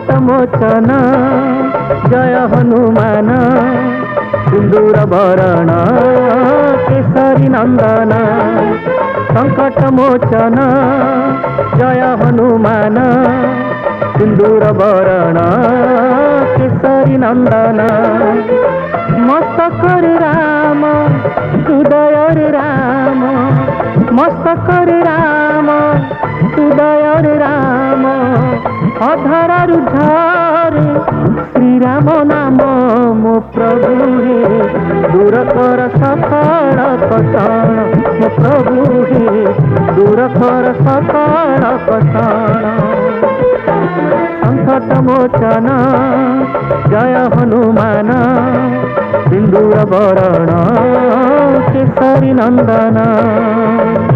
संकट मोचन जय हनुमान सिंदूर भरण केसरी नंदन संकट मोचन जय हनुमान सिंदूर भरण केसरी नंदन मस्तक राम हृदय राम मस्तक राम हृदय राम अधर झर श्री राम नाम मो प्रभु हे दूर कर सकल कषण मो प्रभु हे दूर कर सकल कषण संकट मोचन जय हनुमान सिंदूर भरण केसरी नंदन।